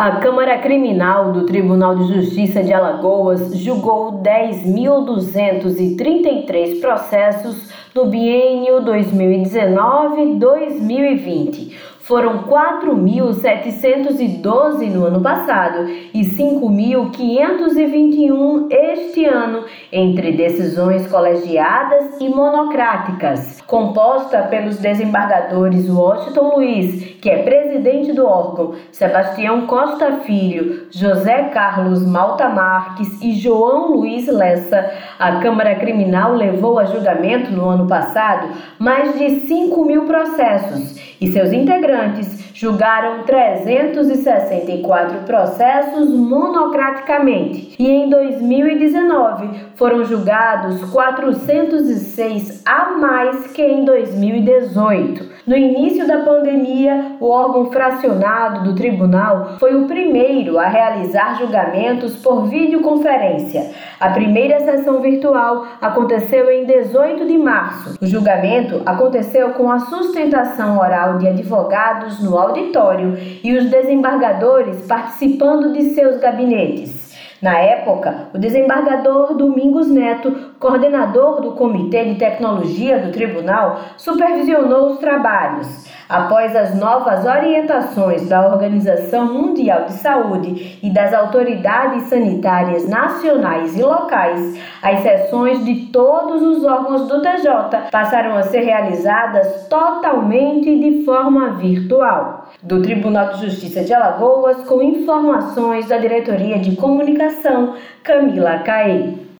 A Câmara Criminal do Tribunal de Justiça de Alagoas julgou 10.233 processos no biênio 2019-2020. Foram 4.712 no ano passado e 5.521 este ano, entre decisões colegiadas e monocráticas, composta pelos desembargadores Washington Luiz, que é presidente do órgão, Sebastião Costa Filho, José Carlos Malta Marques e João Luiz Lessa. A Câmara Criminal levou a julgamento no ano passado mais de 5.000 processos e seus integrantes julgaram 364 processos monocraticamente e em 2019 foram julgados 406 a mais que em 2018. No início da pandemia, o órgão fracionado do tribunal foi o primeiro a realizar julgamentos por videoconferência. A primeira sessão virtual aconteceu em 18 de março. O julgamento aconteceu com a sustentação oral de advogados no auditório e os desembargadores participando de seus gabinetes. Na época, o desembargador Domingos Neto, coordenador do Comitê de Tecnologia do Tribunal, supervisionou os trabalhos. Após as novas orientações da Organização Mundial de Saúde e das autoridades sanitárias nacionais e locais, as sessões de todos os órgãos do TJ passaram a ser realizadas totalmente de forma virtual. Do Tribunal de Justiça de Alagoas, com informações da Diretoria de Comunicação, Camila Caê.